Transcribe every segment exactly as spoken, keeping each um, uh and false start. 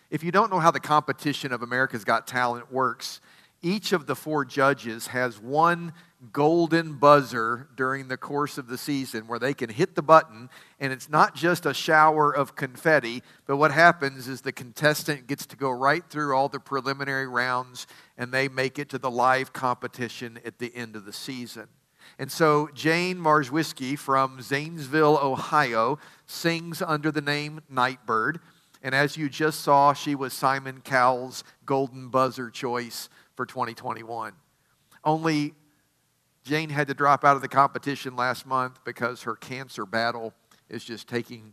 If you don't know how the competition of America's Got Talent works, each of the four judges has one golden buzzer during the course of the season where they can hit the button, and it's not just a shower of confetti, but what happens is the contestant gets to go right through all the preliminary rounds, and they make it to the live competition at the end of the season. And so Jane Marzwisky from Zanesville, Ohio, sings under the name Nightbird. And as you just saw, she was Simon Cowell's golden buzzer choice for twenty twenty-one. Only Jane had to drop out of the competition last month because her cancer battle is just taking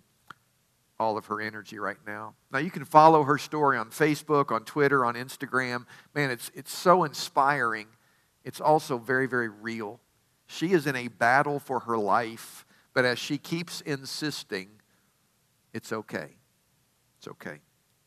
all of her energy right now. Now, you can follow her story on Facebook, on Twitter, on Instagram. Man, it's, it's so inspiring. It's also very, very real. She is in a battle for her life, but as she keeps insisting, it's okay. It's okay.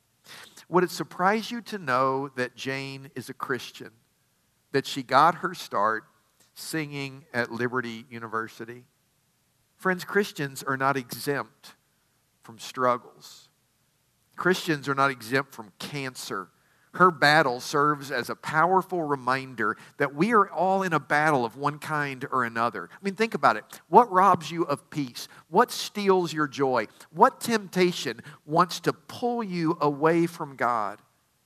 Would it surprise you to know that Jane is a Christian, that she got her start singing at Liberty University? Friends, Christians are not exempt from struggles. Christians are not exempt from cancer. Her battle serves as a powerful reminder that we are all in a battle of one kind or another. I mean, think about it. What robs you of peace? What steals your joy? What temptation wants to pull you away from God?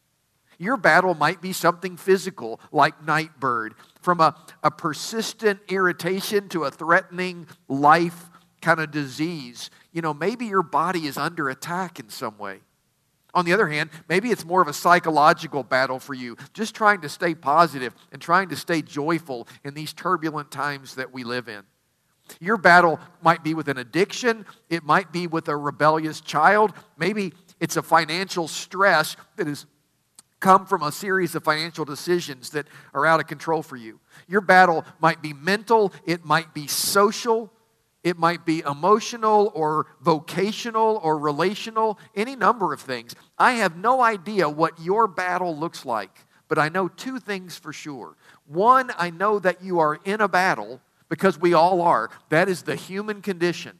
Your battle might be something physical, like Nightbird, from a, a persistent irritation to a threatening life kind of disease. You know, maybe your body is under attack in some way. On the other hand, maybe it's more of a psychological battle for you, just trying to stay positive and trying to stay joyful in these turbulent times that we live in. Your battle might be with an addiction. It might be with a rebellious child. Maybe it's a financial stress that has come from a series of financial decisions that are out of control for you. Your battle might be mental. It might be social. It might be emotional or vocational or relational, any number of things. I have no idea what your battle looks like, but I know two things for sure. One, I know that you are in a battle because we all are. That is the human condition.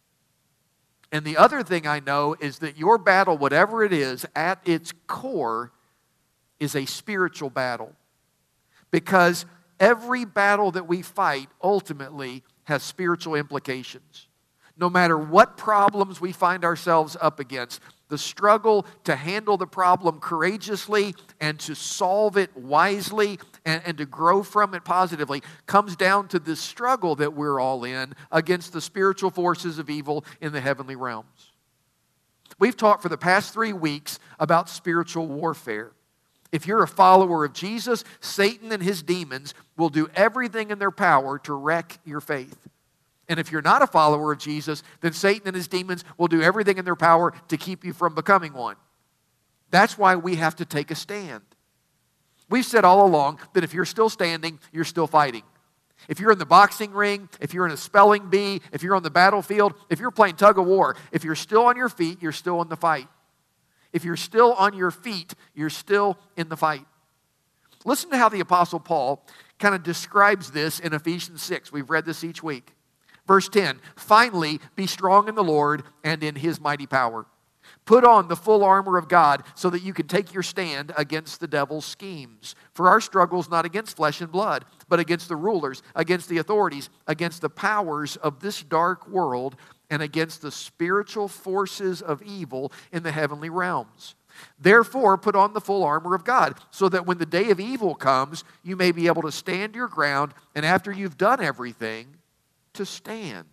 And the other thing I know is that your battle, whatever it is, at its core is a spiritual battle. Because every battle that we fight ultimately has spiritual implications. No matter what problems we find ourselves up against, the struggle to handle the problem courageously and to solve it wisely and, and to grow from it positively comes down to this struggle that we're all in against the spiritual forces of evil in the heavenly realms. We've talked for the past three weeks about spiritual warfare. If you're a follower of Jesus, Satan and his demons will do everything in their power to wreck your faith. And if you're not a follower of Jesus, then Satan and his demons will do everything in their power to keep you from becoming one. That's why we have to take a stand. We've said all along that if you're still standing, you're still fighting. If you're in the boxing ring, if you're in a spelling bee, if you're on the battlefield, if you're playing tug of war, if you're still on your feet, you're still in the fight. If you're still on your feet, you're still in the fight. Listen to how the Apostle Paul kind of describes this in Ephesians six. We've read this each week. Verse ten, finally, be strong in the Lord and in His mighty power. Put on the full armor of God so that you can take your stand against the devil's schemes. For our struggle is not against flesh and blood, but against the rulers, against the authorities, against the powers of this dark world, and against the spiritual forces of evil in the heavenly realms. Therefore, put on the full armor of God, so that when the day of evil comes, you may be able to stand your ground, and after you've done everything, to stand.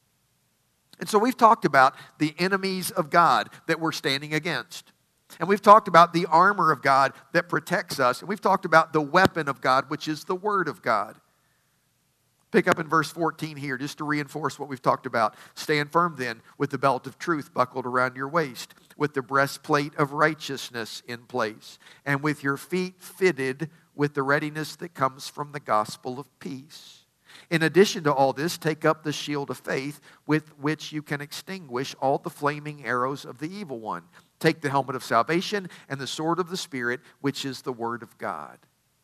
And so we've talked about the enemies of God that we're standing against. And we've talked about the armor of God that protects us. And we've talked about the weapon of God, which is the Word of God. Pick up in verse fourteen here, just to reinforce what we've talked about. Stand firm then, with the belt of truth buckled around your waist, with the breastplate of righteousness in place, and with your feet fitted with the readiness that comes from the gospel of peace. In addition to all this, take up the shield of faith, with which you can extinguish all the flaming arrows of the evil one. Take the helmet of salvation and the sword of the Spirit, which is the Word of God.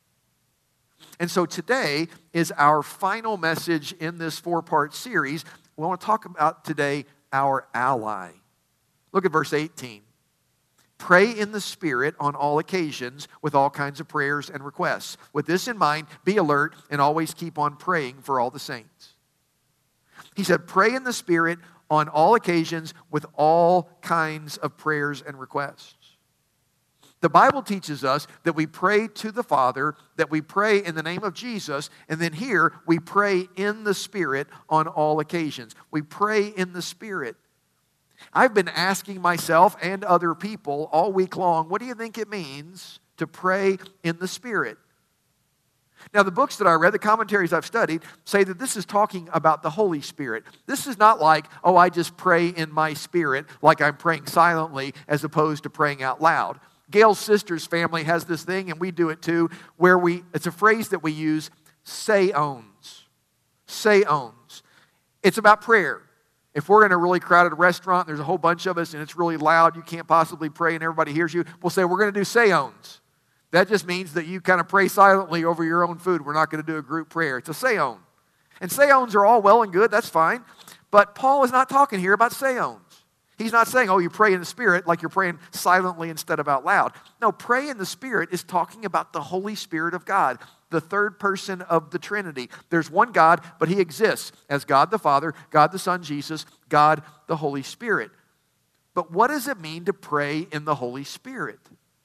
And so today is our final message in this four-part series. We want to talk about today our ally. Look at verse eighteen. Pray in the Spirit on all occasions with all kinds of prayers and requests. With this in mind, be alert and always keep on praying for all the saints. He said, pray in the Spirit on all occasions with all kinds of prayers and requests. The Bible teaches us that we pray to the Father, that we pray in the name of Jesus, and then here we pray in the Spirit on all occasions. We pray in the Spirit. I've been asking myself and other people all week long, what do you think it means to pray in the Spirit? Now, the books that I read, the commentaries I've studied, say that this is talking about the Holy Spirit. This is not like, oh, I just pray in my spirit, like I'm praying silently, as opposed to praying out loud. Gail's sister's family has this thing, and we do it too, where we, it's a phrase that we use, say owns. Say owns. It's about prayer. If we're in a really crowded restaurant, there's a whole bunch of us, and it's really loud, you can't possibly pray, and everybody hears you, we'll say, we're going to do say owns. That just means that you kind of pray silently over your own food. We're not going to do a group prayer. It's a say own. And say owns are all well and good, that's fine. But Paul is not talking here about say owns. He's not saying, oh, you pray in the Spirit like you're praying silently instead of out loud. No, pray in the Spirit is talking about the Holy Spirit of God, the third person of the Trinity. There's one God, but He exists as God the Father, God the Son, Jesus, God the Holy Spirit. But what does it mean to pray in the Holy Spirit?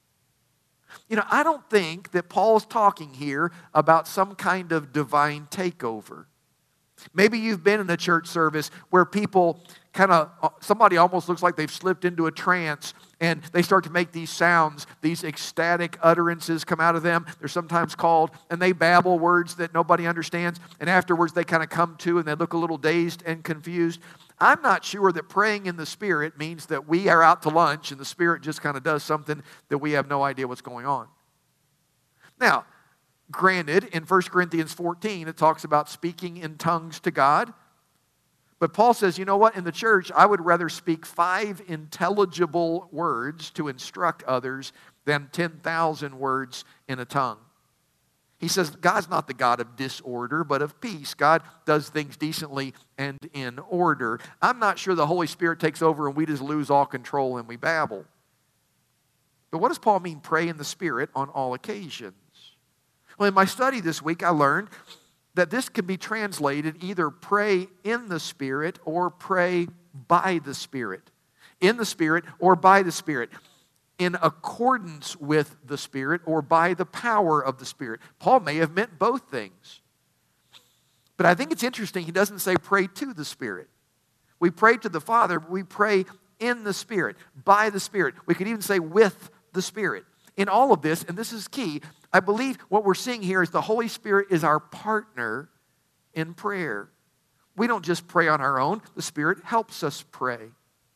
You know, I don't think that Paul's talking here about some kind of divine takeover. Maybe you've been in a church service where people kind of, somebody almost looks like they've slipped into a trance and they start to make these sounds, these ecstatic utterances come out of them. They're sometimes called, and they babble words that nobody understands, and afterwards they kind of come to and they look a little dazed and confused. I'm not sure that praying in the Spirit means that we are out to lunch and the Spirit just kind of does something that we have no idea what's going on. Now, granted, in First Corinthians fourteen, it talks about speaking in tongues to God. But Paul says, you know what? In the church, I would rather speak five intelligible words to instruct others than ten thousand words in a tongue. He says, God's not the God of disorder, but of peace. God does things decently and in order. I'm not sure the Holy Spirit takes over and we just lose all control and we babble. But what does Paul mean, pray in the Spirit on all occasions? Well, in my study this week, I learned that this can be translated either pray in the Spirit or pray by the Spirit. In the Spirit or by the Spirit. In accordance with the Spirit or by the power of the Spirit. Paul may have meant both things. But I think it's interesting, he doesn't say pray to the Spirit. We pray to the Father, but we pray in the Spirit, by the Spirit. We could even say with the Spirit. In all of this, and this is key, I believe what we're seeing here is the Holy Spirit is our partner in prayer. We don't just pray on our own. The Spirit helps us pray.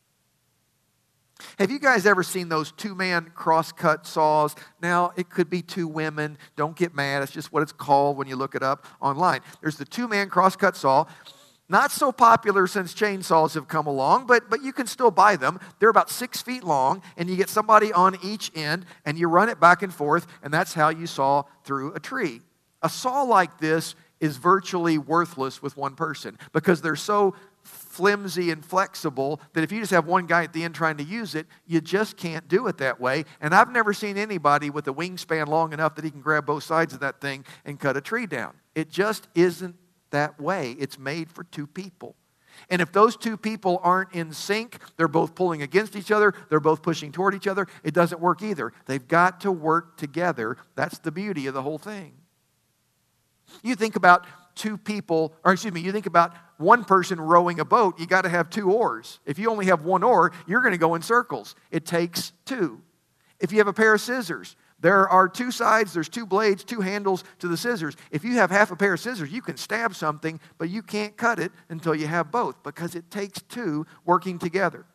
Have you guys ever seen those two-man cross-cut saws? Now, it could be two women. Don't get mad. It's just what it's called when you look it up online. There's the two-man cross-cut saw. Not so popular since chainsaws have come along, but, but you can still buy them. They're about six feet long, and you get somebody on each end, and you run it back and forth, and that's how you saw through a tree. A saw like this is virtually worthless with one person because they're so flimsy and flexible that if you just have one guy at the end trying to use it, you just can't do it that way. And I've never seen anybody with a wingspan long enough that he can grab both sides of that thing and cut a tree down. It just isn't that way. It's made for two people. And if those two people aren't in sync, they're both pulling against each other, they're both pushing toward each other, it doesn't work either. They've got to work together. That's the beauty of the whole thing. You think about two people, or excuse me, you think about one person rowing a boat, you got to have two oars. If you only have one oar, you're going to go in circles. It takes two. If you have a pair of scissors, there are two sides, there's two blades, two handles to the scissors. If you have half a pair of scissors, you can stab something, but you can't cut it until you have both because it takes two working together.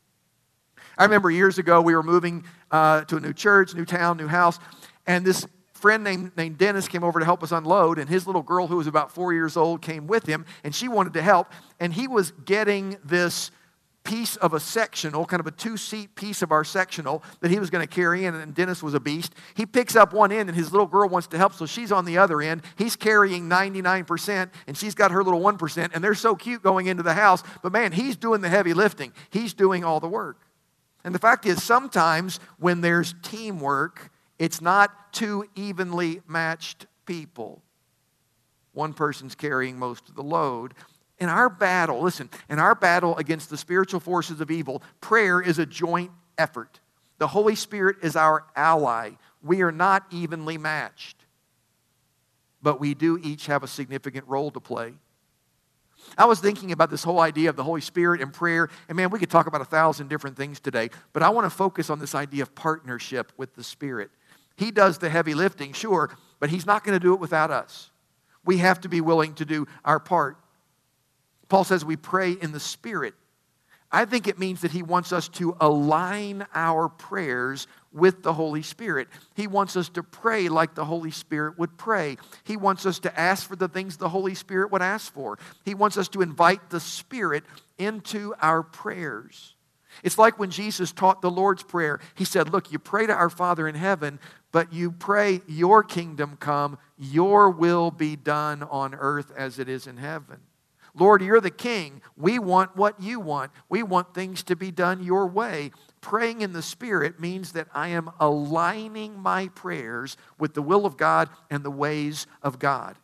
I remember years ago we were moving uh, to a new church, new town, new house, and this friend named, named Dennis came over to help us unload, and his little girl who was about four years old came with him, and she wanted to help, and he was getting this piece of a sectional, kind of a two-seat piece of our sectional that he was going to carry in, and Dennis was a beast. He picks up one end, and his little girl wants to help, so she's on the other end. He's carrying ninety-nine percent, and she's got her little one percent, and they're so cute going into the house, but man, he's doing the heavy lifting. He's doing all the work. And the fact is, sometimes when there's teamwork, it's not two evenly matched people. One person's carrying most of the load. In our battle, listen, in our battle against the spiritual forces of evil, prayer is a joint effort. The Holy Spirit is our ally. We are not evenly matched, but we do each have a significant role to play. I was thinking about this whole idea of the Holy Spirit and prayer, and man, we could talk about a thousand different things today, but I want to focus on this idea of partnership with the Spirit. He does the heavy lifting, sure, but He's not going to do it without us. We have to be willing to do our part. Paul says we pray in the Spirit. I think it means that he wants us to align our prayers with the Holy Spirit. He wants us to pray like the Holy Spirit would pray. He wants us to ask for the things the Holy Spirit would ask for. He wants us to invite the Spirit into our prayers. It's like when Jesus taught the Lord's Prayer. He said, look, you pray to our Father in heaven, but you pray, your kingdom come, your will be done on earth as it is in heaven. Lord, you're the king. We want what you want. We want things to be done your way. Praying in the Spirit means that I am aligning my prayers with the will of God and the ways of God.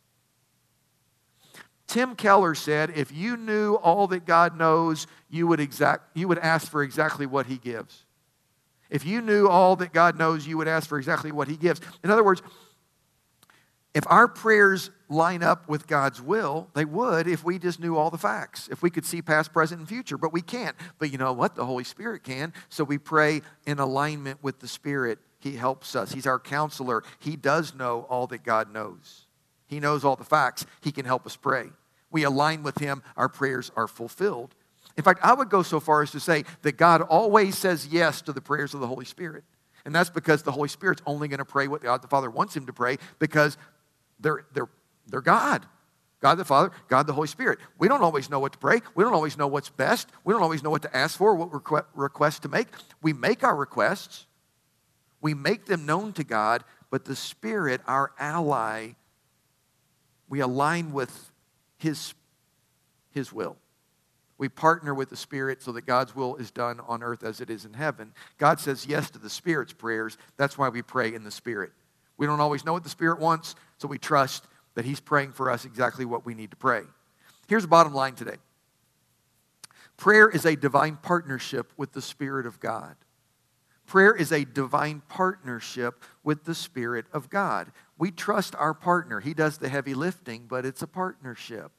Tim Keller said, if you knew all that God knows, you would exact, you would ask for exactly what He gives. If you knew all that God knows, you would ask for exactly what He gives. In other words, if our prayers line up with God's will, they would if we just knew all the facts, if we could see past, present, and future. But we can't. But you know what? The Holy Spirit can. So we pray in alignment with the Spirit. He helps us. He's our counselor. He does know all that God knows. He knows all the facts. He can help us pray. We align with Him. Our prayers are fulfilled. In fact, I would go so far as to say that God always says yes to the prayers of the Holy Spirit. And that's because the Holy Spirit's only going to pray what God the Father wants Him to pray, because They're, they're, they're God. God the Father, God the Holy Spirit. We don't always know what to pray. We don't always know what's best. We don't always know what to ask for, what requ- requests to make. We make our requests. We make them known to God, but the Spirit, our ally, we align with His, His will. We partner with the Spirit so that God's will is done on earth as it is in heaven. God says yes to the Spirit's prayers. That's why we pray in the Spirit. We don't always know what the Spirit wants, so we trust that He's praying for us exactly what we need to pray. Here's the bottom line today. Prayer is a divine partnership with the Spirit of God. Prayer is a divine partnership with the Spirit of God. We trust our partner. He does the heavy lifting, but it's a partnership.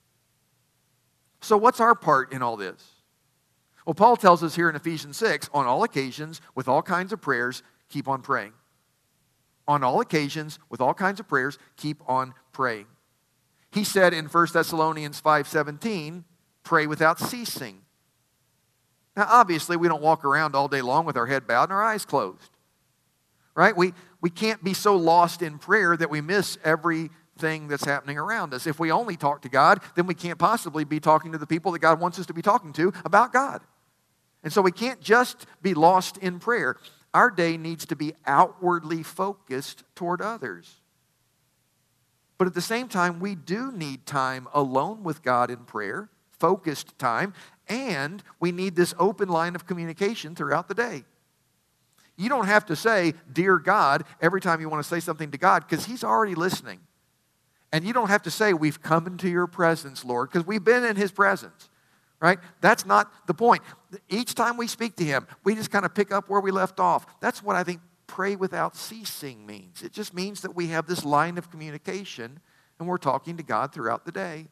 So what's our part in all this? Well, Paul tells us here in Ephesians six, on all occasions, with all kinds of prayers, keep on praying. On all occasions, with all kinds of prayers, keep on praying. He said in First Thessalonians five seventeen, pray without ceasing. Now, obviously, we don't walk around all day long with our head bowed and our eyes closed. Right? We, we can't be so lost in prayer that we miss everything that's happening around us. If we only talk to God, then we can't possibly be talking to the people that God wants us to be talking to about God. And so we can't just be lost in prayer. Our day needs to be outwardly focused toward others. But at the same time, we do need time alone with God in prayer, focused time, and we need this open line of communication throughout the day. You don't have to say, dear God, every time you want to say something to God, because He's already listening. And you don't have to say, we've come into your presence, Lord, because we've been in His presence. Right? That's not the point. Each time we speak to Him, we just kind of pick up where we left off. That's what I think pray without ceasing means. It just means that we have this line of communication and we're talking to God throughout the day.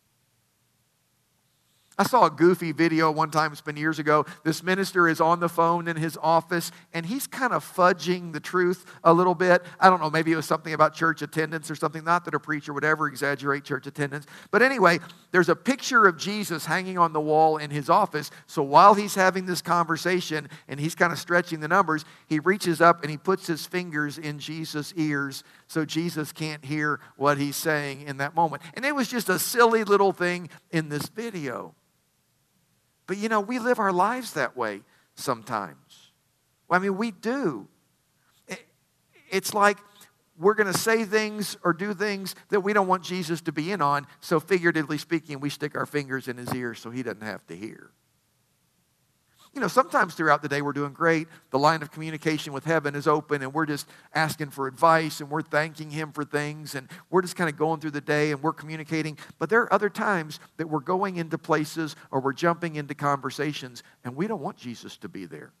I saw a goofy video one time, it's been years ago. This minister is on the phone in his office, and he's kind of fudging the truth a little bit. I don't know, maybe it was something about church attendance or something. Not that a preacher would ever exaggerate church attendance. But anyway, there's a picture of Jesus hanging on the wall in his office. So while he's having this conversation, and he's kind of stretching the numbers, he reaches up and he puts his fingers in Jesus' ears so Jesus can't hear what he's saying in that moment. And it was just a silly little thing in this video. But, you know, we live our lives that way sometimes. Well, I mean, we do. It's like we're going to say things or do things that we don't want Jesus to be in on, so figuratively speaking, we stick our fingers in His ears so He doesn't have to hear. You know, sometimes throughout the day we're doing great. The line of communication with heaven is open and we're just asking for advice and we're thanking him for things and we're just kind of going through the day and we're communicating. But there are other times that we're going into places or we're jumping into conversations and we don't want Jesus to be there.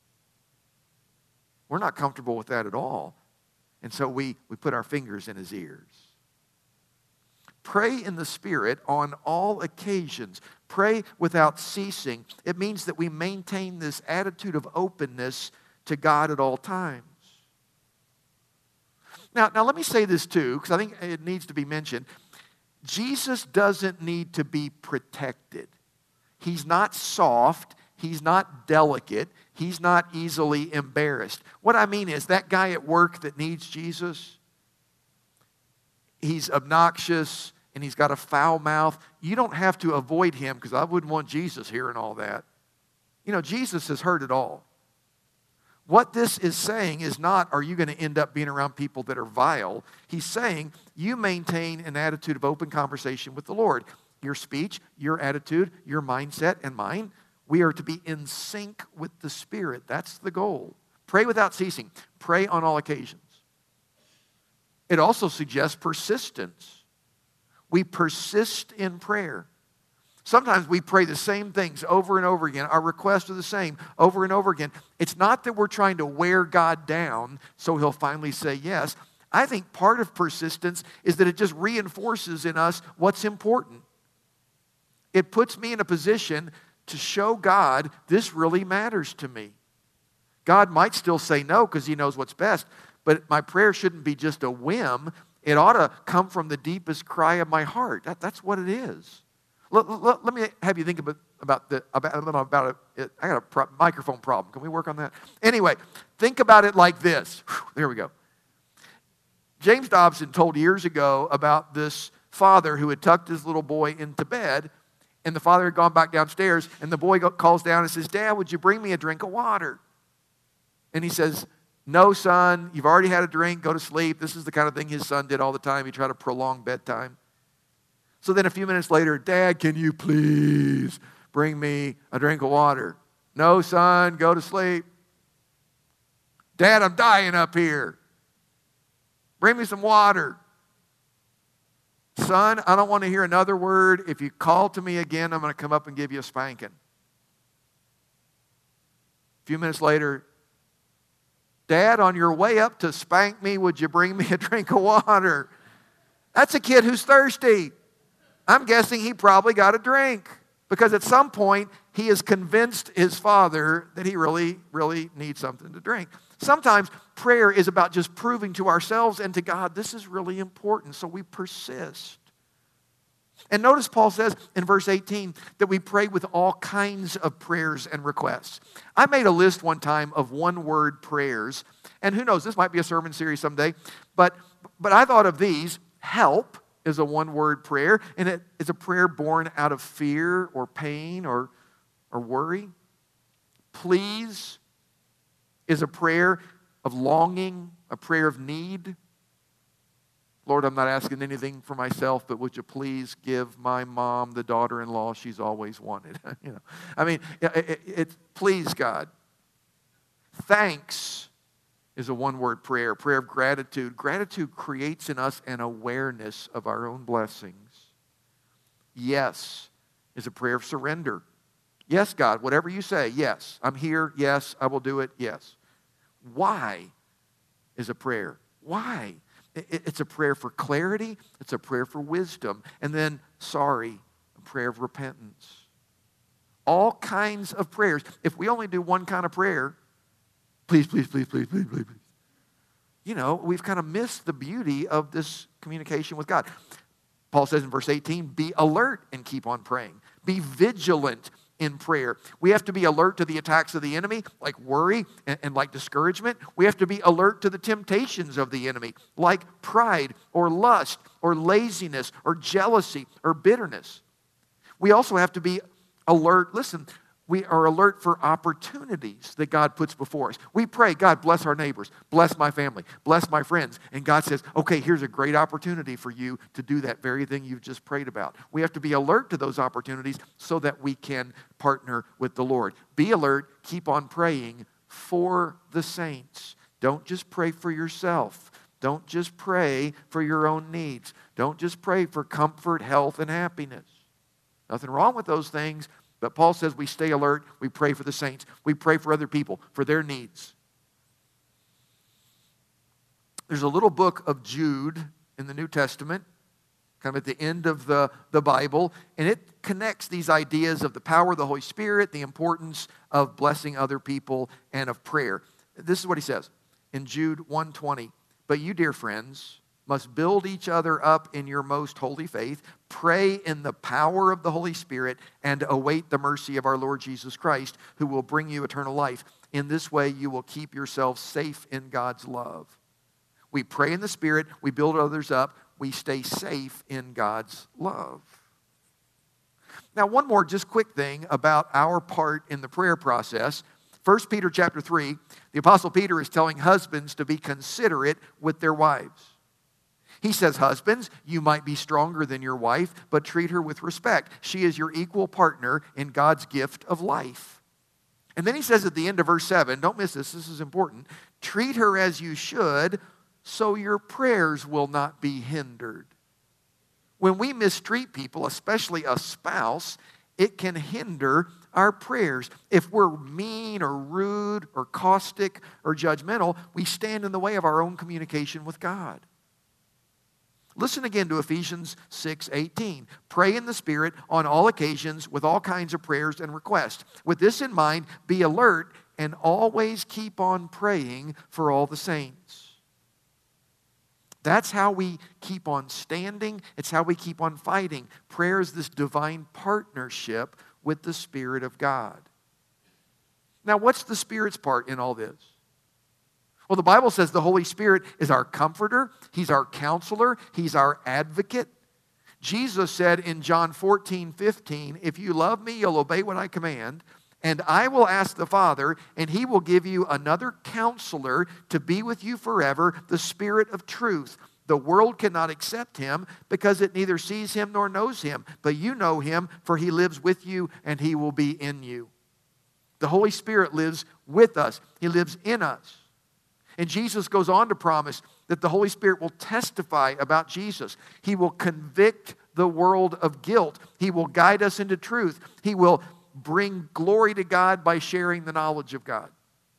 We're not comfortable with that at all. And so we, we put our fingers in his ears. Pray in the Spirit on all occasions. Pray without ceasing. It means that we maintain this attitude of openness to God at all times. Now, now let me say this too, because I think it needs to be mentioned. Jesus doesn't need to be protected. He's not soft. He's not delicate. He's not easily embarrassed. What I mean is that guy at work that needs Jesus, he's obnoxious and he's got a foul mouth. You don't have to avoid him because I wouldn't want Jesus hearing all that. You know, Jesus has heard it all. What this is saying is not, are you going to end up being around people that are vile? He's saying, you maintain an attitude of open conversation with the Lord. Your speech, your attitude, your mindset, and mine, we are to be in sync with the Spirit. That's the goal. Pray without ceasing. Pray on all occasions. It also suggests persistence. We persist in prayer. Sometimes we pray the same things over and over again. Our requests are the same over and over again. It's not that we're trying to wear God down so he'll finally say yes. I think part of persistence is that it just reinforces in us what's important. It puts me in a position to show God this really matters to me. God might still say no because he knows what's best, but my prayer shouldn't be just a whim. It ought to come from the deepest cry of my heart. That, that's what it is. Let, let, let me have you think about, about, the, about, about it. I got a pro- microphone problem. Can we work on that? Anyway, think about it like this. Whew, there we go. James Dobson told years ago about this father who had tucked his little boy into bed, and the father had gone back downstairs, and the boy calls down and says, "Dad, would you bring me a drink of water?" And he says, "No, son, you've already had a drink, go to sleep." This is the kind of thing his son did all the time. He tried to prolong bedtime. So then a few minutes later, "Dad, can you please bring me a drink of water?" "No, son, go to sleep." "Dad, I'm dying up here. Bring me some water." "Son, I don't want to hear another word. If you call to me again, I'm going to come up and give you a spanking." A few minutes later, "Dad, on your way up to spank me, would you bring me a drink of water?" That's a kid who's thirsty. I'm guessing he probably got a drink because at some point he has convinced his father that he really, really needs something to drink. Sometimes prayer is about just proving to ourselves and to God, this is really important, so we persist. And notice Paul says in verse eighteen that we pray with all kinds of prayers and requests. I made a list one time of one-word prayers, and who knows, this might be a sermon series someday, but, but I thought of these. Help is a one-word prayer, and it is a prayer born out of fear or pain or, or worry. Please is a prayer of longing, a prayer of need. Lord, I'm not asking anything for myself, but would you please give my mom the daughter-in-law she's always wanted? you know, I mean, it, it, it, please, God. Thanks is a one-word prayer, a prayer of gratitude. Gratitude creates in us an awareness of our own blessings. Yes is a prayer of surrender. Yes, God, whatever you say, yes. I'm here, yes, I will do it, yes. Why is a prayer. Why? It's a prayer for clarity. It's a prayer for wisdom. And then, sorry, a prayer of repentance. All kinds of prayers. If we only do one kind of prayer, please, please, please, please, please, please, please. You know, we've kind of missed the beauty of this communication with God. Paul says in verse eighteen, be alert and keep on praying. Be vigilant in prayer. We have to be alert to the attacks of the enemy, like worry and, and like discouragement. We have to be alert to the temptations of the enemy, like pride or lust or laziness or jealousy or bitterness. We also have to be alert. Listen, We are alert for opportunities that God puts before us. We pray, God, bless our neighbors, bless my family, bless my friends. And God says, okay, here's a great opportunity for you to do that very thing you've just prayed about. We have to be alert to those opportunities so that we can partner with the Lord. Be alert, keep on praying for the saints. Don't just pray for yourself. Don't just pray for your own needs. Don't just pray for comfort, health, and happiness. Nothing wrong with those things. But Paul says we stay alert, we pray for the saints, we pray for other people, for their needs. There's a little book of Jude in the New Testament, kind of at the end of the, the Bible, and it connects these ideas of the power of the Holy Spirit, the importance of blessing other people, and of prayer. This is what he says in Jude one twenty. But you, dear friends, must build each other up in your most holy faith, pray in the power of the Holy Spirit, and await the mercy of our Lord Jesus Christ, who will bring you eternal life. In this way, you will keep yourselves safe in God's love. We pray in the Spirit, we build others up, we stay safe in God's love. Now, one more just quick thing about our part in the prayer process. First Peter chapter three, the Apostle Peter is telling husbands to be considerate with their wives. He says, husbands, you might be stronger than your wife, but treat her with respect. She is your equal partner in God's gift of life. And then he says at the end of verse seven, don't miss this, this is important, treat her as you should, so your prayers will not be hindered. When we mistreat people, especially a spouse, it can hinder our prayers. If we're mean or rude or caustic or judgmental, we stand in the way of our own communication with God. Listen again to Ephesians six eighteen. Pray in the Spirit on all occasions with all kinds of prayers and requests. With this in mind, be alert and always keep on praying for all the saints. That's how we keep on standing. It's how we keep on fighting. Prayer is this divine partnership with the Spirit of God. Now, what's the Spirit's part in all this? Well, the Bible says the Holy Spirit is our comforter. He's our counselor. He's our advocate. Jesus said in John fourteen fifteen, if you love me, you'll obey what I command, and I will ask the Father, and he will give you another counselor to be with you forever, the Spirit of truth. The world cannot accept him because it neither sees him nor knows him, but you know him, for he lives with you and he will be in you. The Holy Spirit lives with us. He lives in us. And Jesus goes on to promise that the Holy Spirit will testify about Jesus. He will convict the world of guilt. He will guide us into truth. He will bring glory to God by sharing the knowledge of God.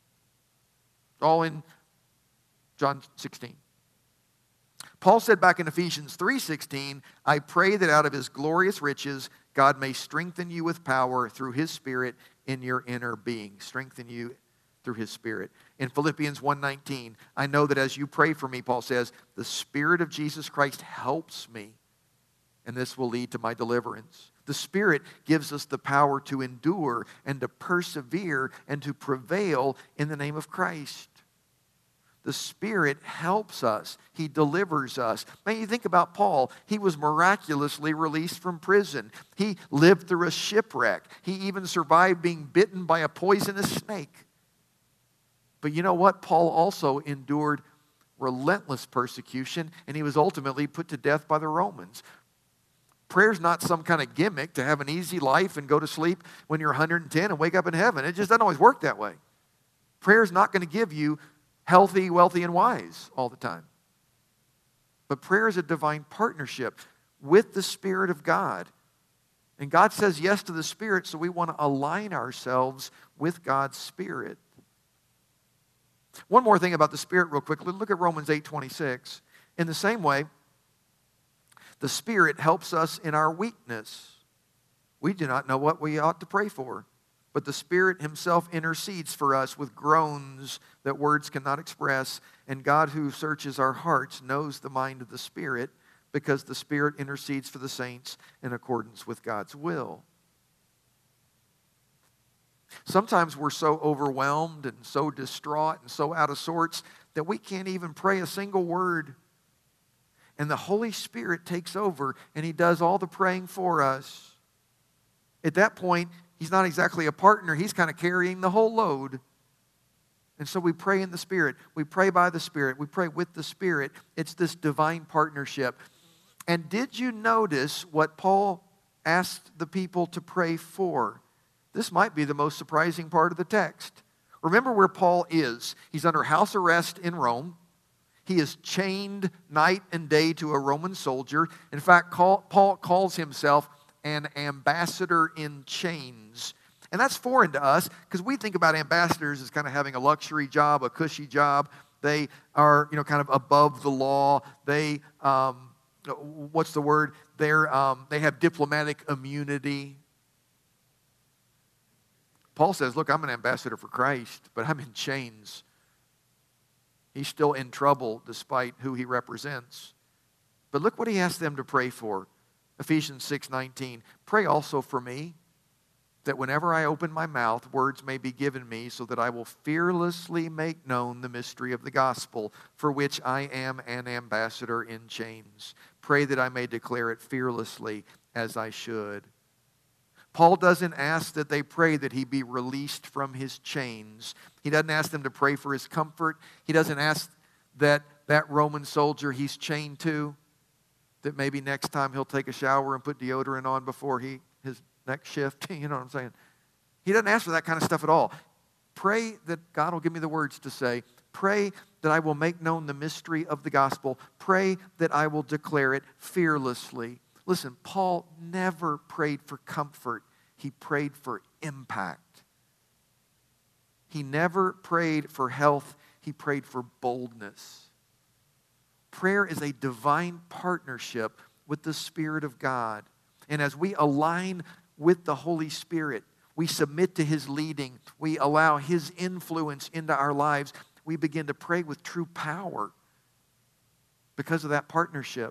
All in John sixteen. Paul said back in Ephesians three sixteen, I pray that out of his glorious riches, God may strengthen you with power through his Spirit in your inner being. Strengthen you through his Spirit. In Philippians one nineteen, I know that as you pray for me, Paul says, the Spirit of Jesus Christ helps me, and this will lead to my deliverance. The Spirit gives us the power to endure and to persevere and to prevail in the name of Christ. The Spirit helps us. He delivers us. Man, you think about Paul. He was miraculously released from prison. He lived through a shipwreck. He even survived being bitten by a poisonous snake. But you know what? Paul also endured relentless persecution, and he was ultimately put to death by the Romans. Prayer's not some kind of gimmick to have an easy life and go to sleep when you're one hundred ten and wake up in heaven. It just doesn't always work that way. Prayer's not going to give you healthy, wealthy, and wise all the time. But prayer is a divine partnership with the Spirit of God. And God says yes to the Spirit, so we want to align ourselves with God's Spirit. One more thing about the Spirit real quickly. Look at Romans eight twenty-six. In the same way, the Spirit helps us in our weakness. We do not know what we ought to pray for, but the Spirit himself intercedes for us with groans that words cannot express. And God, who searches our hearts, knows the mind of the Spirit, because the Spirit intercedes for the saints in accordance with God's will. Sometimes we're so overwhelmed and so distraught and so out of sorts that we can't even pray a single word. And the Holy Spirit takes over and he does all the praying for us. At that point, he's not exactly a partner. He's kind of carrying the whole load. And so we pray in the Spirit. We pray by the Spirit. We pray with the Spirit. It's this divine partnership. And did you notice what Paul asked the people to pray for? This might be the most surprising part of the text. Remember where Paul is. He's under house arrest in Rome. He is chained night and day to a Roman soldier. In fact, Paul calls himself an ambassador in chains. And that's foreign to us because we think about ambassadors as kind of having a luxury job, a cushy job. They are, you know, kind of above the law. They, um, what's the word? They're, um, they have diplomatic immunity. Paul says, look, I'm an ambassador for Christ, but I'm in chains. He's still in trouble despite who he represents. But look what he asked them to pray for. Ephesians six nineteen. Pray also for me, that whenever I open my mouth, words may be given me, so that I will fearlessly make known the mystery of the gospel, for which I am an ambassador in chains. Pray that I may declare it fearlessly as I should. Paul doesn't ask that they pray that he be released from his chains. He doesn't ask them to pray for his comfort. He doesn't ask that that Roman soldier he's chained to, that maybe next time he'll take a shower and put deodorant on before he his next shift. You know what I'm saying? He doesn't ask for that kind of stuff at all. Pray that God will give me the words to say. Pray that I will make known the mystery of the gospel. Pray that I will declare it fearlessly. Listen, Paul never prayed for comfort. He prayed for impact. He never prayed for health. He prayed for boldness. Prayer is a divine partnership with the Spirit of God. And as we align with the Holy Spirit, we submit to His leading, we allow His influence into our lives, we begin to pray with true power because of that partnership.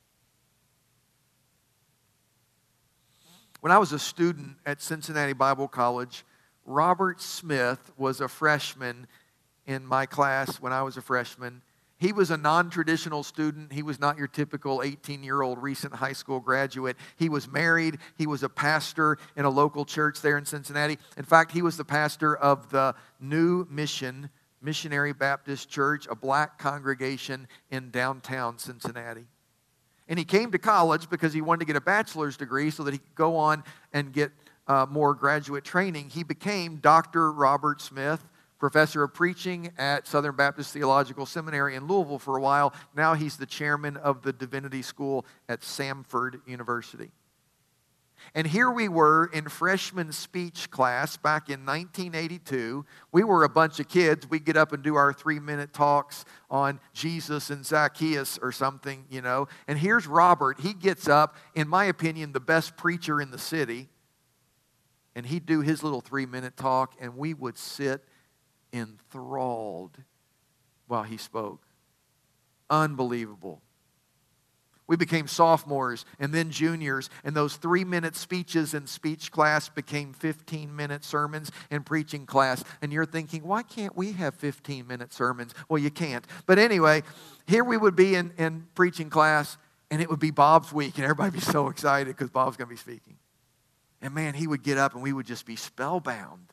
When I was a student at Cincinnati Bible College, Robert Smith was a freshman in my class when I was a freshman. He was a non-traditional student. He was not your typical eighteen-year-old recent high school graduate. He was married. He was a pastor in a local church there in Cincinnati. In fact, he was the pastor of the New Mission Missionary Baptist Church, a black congregation in downtown Cincinnati. And he came to college because he wanted to get a bachelor's degree so that he could go on and get uh, more graduate training. He became Doctor Robert Smith, professor of preaching at Southern Baptist Theological Seminary in Louisville for a while. Now he's the chairman of the Divinity School at Samford University. And here we were in freshman speech class back in nineteen eighty-two. We were a bunch of kids. We'd get up and do our three-minute talks on Jesus and Zacchaeus or something, you know. And here's Robert. He gets up, in my opinion, the best preacher in the city. And he'd do his little three-minute talk, and we would sit enthralled while he spoke. Unbelievable. We became sophomores and then juniors, and those three-minute speeches in speech class became fifteen-minute sermons in preaching class. And you're thinking, why can't we have fifteen-minute sermons? Well, you can't. But anyway, here we would be in, in preaching class, and it would be Bob's week, and everybody would be so excited because Bob's going to be speaking. And man, he would get up, and we would just be spellbound.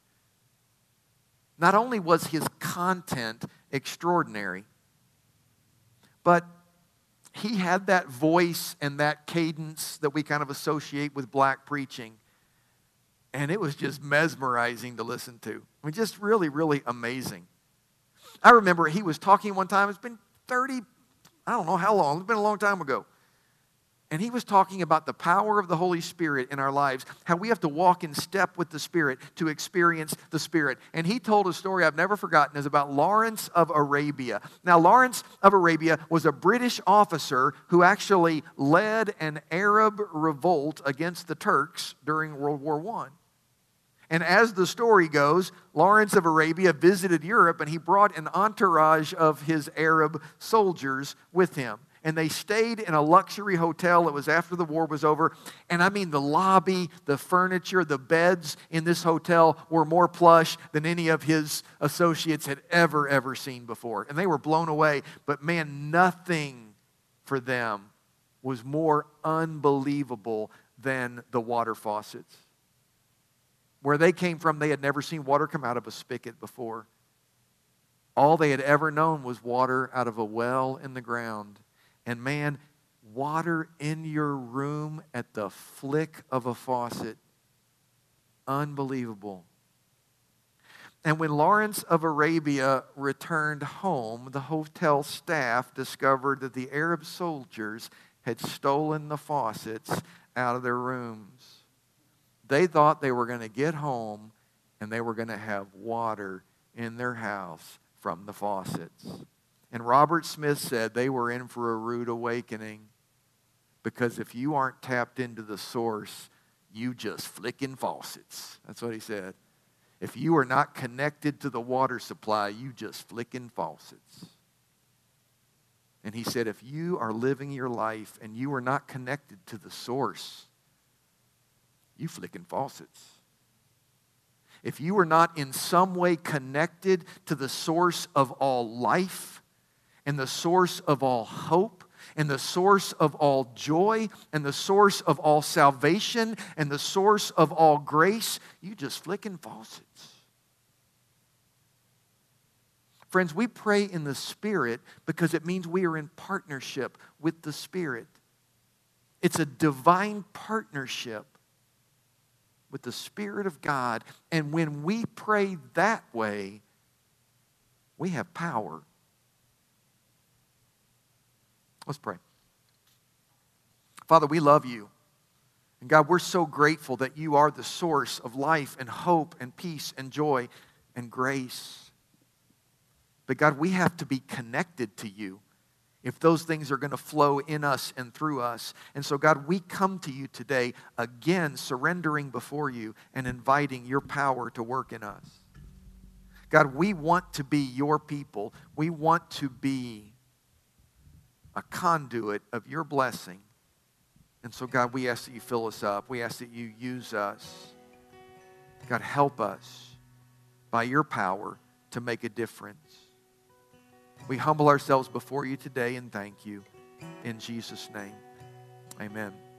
Not only was his content extraordinary, but he had that voice and that cadence that we kind of associate with black preaching. And it was just mesmerizing to listen to. I mean, just really, really amazing. I remember he was talking one time. It's been thirty, I don't know how long. It's been a long time ago. And he was talking about the power of the Holy Spirit in our lives, how we have to walk in step with the Spirit to experience the Spirit. And he told a story I've never forgotten. It's about Lawrence of Arabia. Now, Lawrence of Arabia was a British officer who actually led an Arab revolt against the Turks during World War One. And as the story goes, Lawrence of Arabia visited Europe, and he brought an entourage of his Arab soldiers with him. And they stayed in a luxury hotel. It was after the war was over. And I mean, the lobby, the furniture, the beds in this hotel were more plush than any of his associates had ever, ever seen before. And they were blown away. But man, nothing for them was more unbelievable than the water faucets. Where they came from, they had never seen water come out of a spigot before. All they had ever known was water out of a well in the ground. And man, water in your room at the flick of a faucet. Unbelievable. And when Lawrence of Arabia returned home, the hotel staff discovered that the Arab soldiers had stolen the faucets out of their rooms. They thought they were going to get home and they were going to have water in their house from the faucets. And Robert Smith said they were in for a rude awakening, because if you aren't tapped into the source, you just flicking faucets. That's what he said. If you are not connected to the water supply, you just flicking faucets. And he said, if you are living your life and you are not connected to the source, you flicking faucets. If you are not in some way connected to the source of all life and the source of all hope and the source of all joy and the source of all salvation and the source of all grace, you just flicking faucets. Friends, we pray in the Spirit because it means we are in partnership with the Spirit. It's a divine partnership with the Spirit of God. And when we pray that way, we have power. Let's pray. Father, we love you. And God, we're so grateful that you are the source of life and hope and peace and joy and grace. But God, we have to be connected to you if those things are going to flow in us and through us. And so, God, we come to you today, again, surrendering before you and inviting your power to work in us. God, we want to be your people. We want to be a conduit of your blessing. And so, God, we ask that you fill us up. We ask that you use us. God, help us by your power to make a difference. We humble ourselves before you today and thank you. In Jesus' name, amen.